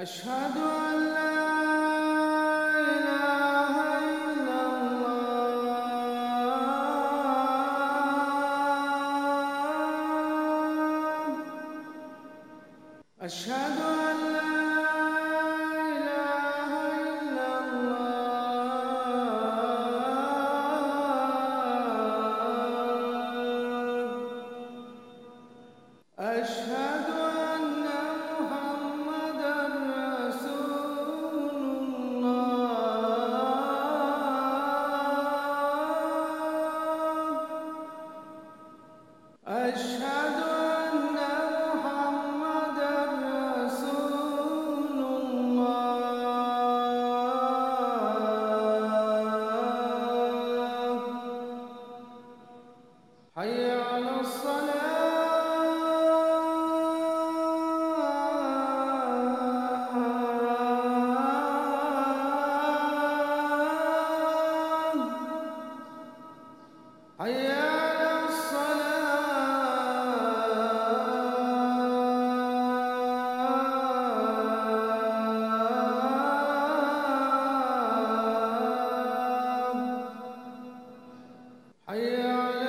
أشهد أن لا إله إلا الله. أشهد أن لا إله إلا الله. أشهد أن محمدًا رسول الله. أشهد أن محمدًا رسول الله. حي على حي على الصلاة. حي على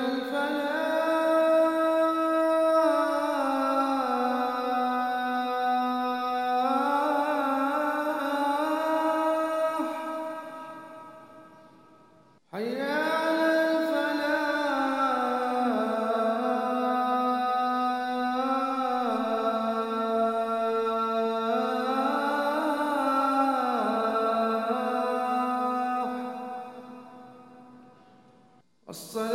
الفلاح. حي على الفلاح.